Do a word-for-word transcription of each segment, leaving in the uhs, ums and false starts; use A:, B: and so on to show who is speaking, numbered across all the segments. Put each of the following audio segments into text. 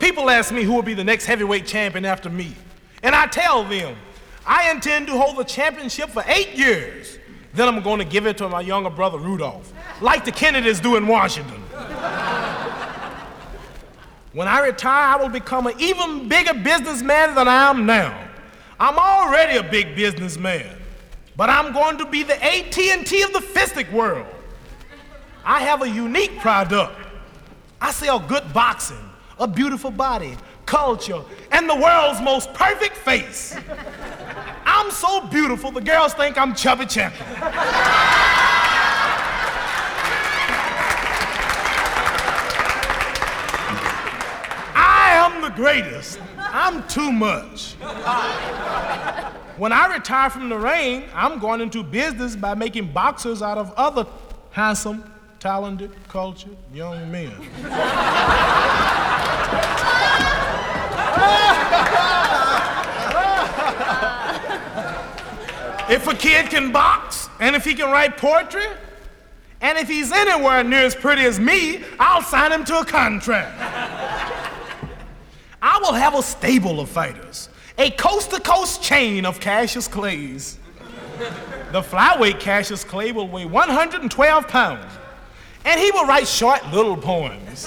A: People ask me who will be the next heavyweight champion after me. And I tell them, I intend to hold the championship for eight years. Then I'm going to give it to my younger brother, Rudolph, like the Kennedys do in Washington. When I retire, I will become an even bigger businessman than I am now. I'm already a big businessman, but I'm going to be the A T and T of the fistic world. I have a unique product. I sell good boxing, a beautiful body, culture, and the world's most perfect face. I'm so beautiful, the girls think I'm Chubby Champion. I am the greatest. I'm too much. When I retire from the ring, I'm going into business by making boxers out of other handsome, talented, cultured young men. If a kid can box, and if he can write poetry, and if he's anywhere near as pretty as me, I'll sign him to a contract. I will have a stable of fighters, a coast-to-coast chain of Cassius Clays. The flyweight Cassius Clay will weigh one hundred twelve pounds, and he will write short little poems.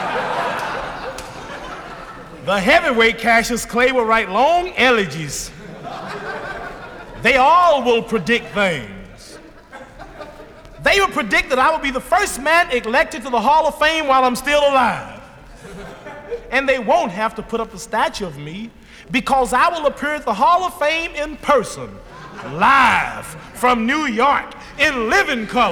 A: The heavyweight Cassius Clay will write long elegies. They all will predict things. They will predict that I will be the first man elected to the Hall of Fame while I'm still alive. And they won't have to put up a statue of me because I will appear at the Hall of Fame in person, live from New York in living color.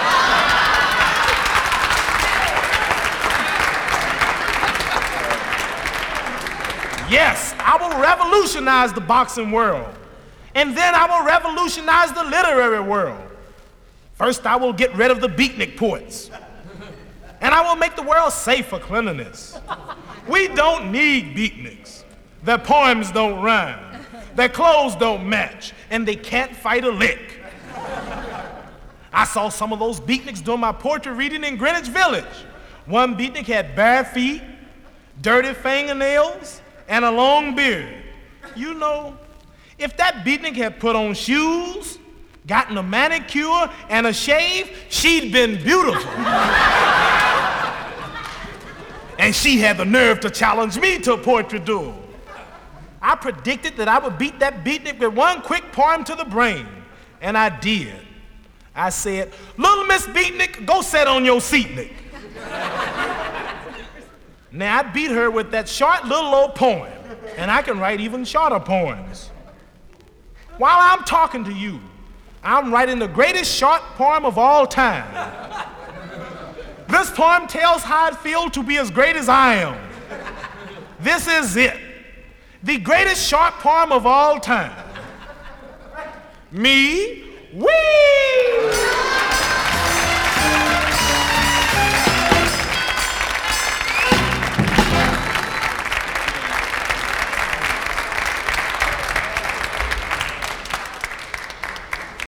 A: Yes, I will revolutionize the boxing world. And then I will revolutionize the literary world. First, I will get rid of the beatnik poets. And I will make the world safe for cleanliness. We don't need beatniks. Their poems don't rhyme. Their clothes don't match. And they can't fight a lick. I saw some of those beatniks during my poetry reading in Greenwich Village. One beatnik had bare feet, dirty fingernails, and a long beard. You know, if that beatnik had put on shoes, gotten a manicure, and a shave, she'd been beautiful. And she had the nerve to challenge me to a poetry duel. I predicted that I would beat that beatnik with one quick poem to the brain, and I did. I said, "Little Miss Beatnik, go sit on your seatnik." Now, I beat her with that short little old poem, and I can write even shorter poems. While I'm talking to you, I'm writing the greatest short poem of all time. This poem tells how it feels to be as great as I am. This is it, the greatest short poem of all time. Me, wee!